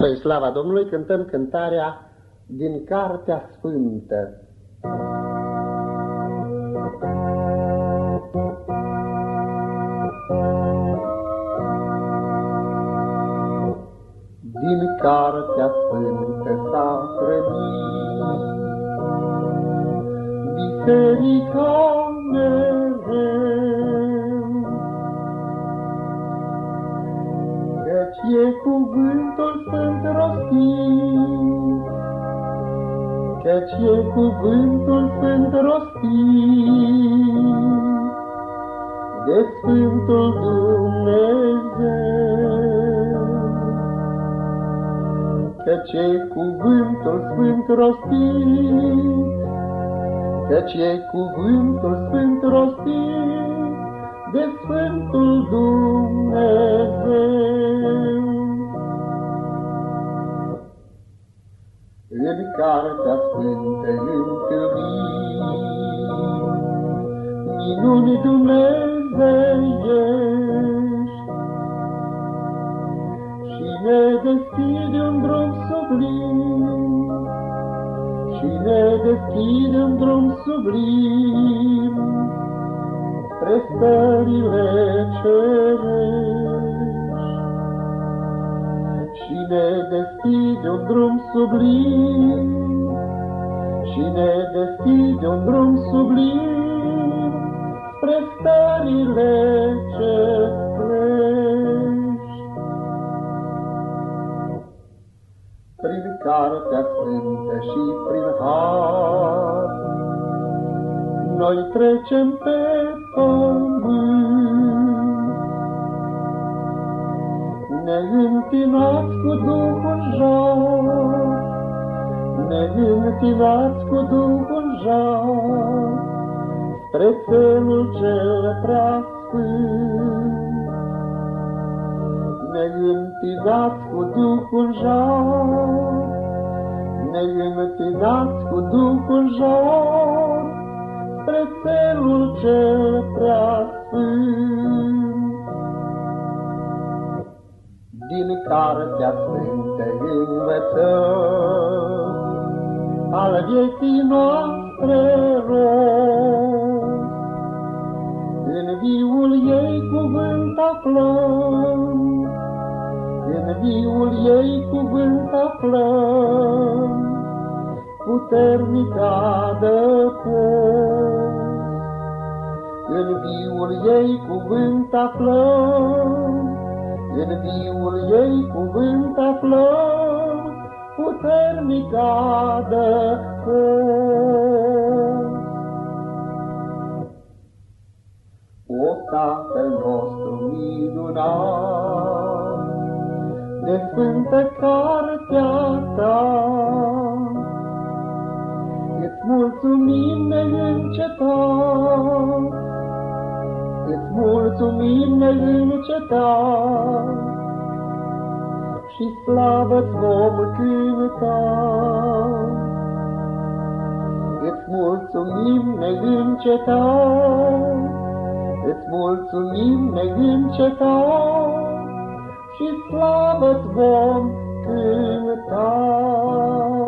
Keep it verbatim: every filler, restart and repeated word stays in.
Spre slava Domnului cântăm cântarea din Cartea Sfântă. Din Cartea Sfântă s-a trăit biserica mereu, căci e cuvântul sfânt rostit, căci e cuvântul sfânt rostit de Sfântul Dumnezeu, căci e cuvântul sfânt rostit, căci e cuvântul sfânt rostit de Sfântul Dumnezeu. În Cartea Sfântă întâlnim minuni dumnezeiești și ne deschide un drum sublim, și ne deschide un drum sublim spre stările cerești, și ne deschide un drum sublim, și ne deschide un drum sublim spre stările cerești. Prin Cartea Sfântă și prin har noi trecem pe pământ, ne întinați cu Duhul jar, ne întinați cu Duhul jar spre țelul cel prea sfânt, ne întinați cu Duhul jar, ne întinați cu Duhul jar spre țelul cel prea sfânt. Din Cartea Sfântă învățăm al vieții noastre rost, în viul ei cuvânt aflăm, în viul ei cuvânt aflăm, puternic adăpost. În viul ei cuvânt aflăm, în viul ei cuvânt aflăm, puternic adăpost. O Tatăl nostru minunat, de sfântă Cartea ta, îți mulțumim neîncetat, îți mulțumim neîncetat și slavă-ți vom cânta. Îți mulțumim neîncetat, îți mulțumim neîncetat și slavă-ți vom cânta.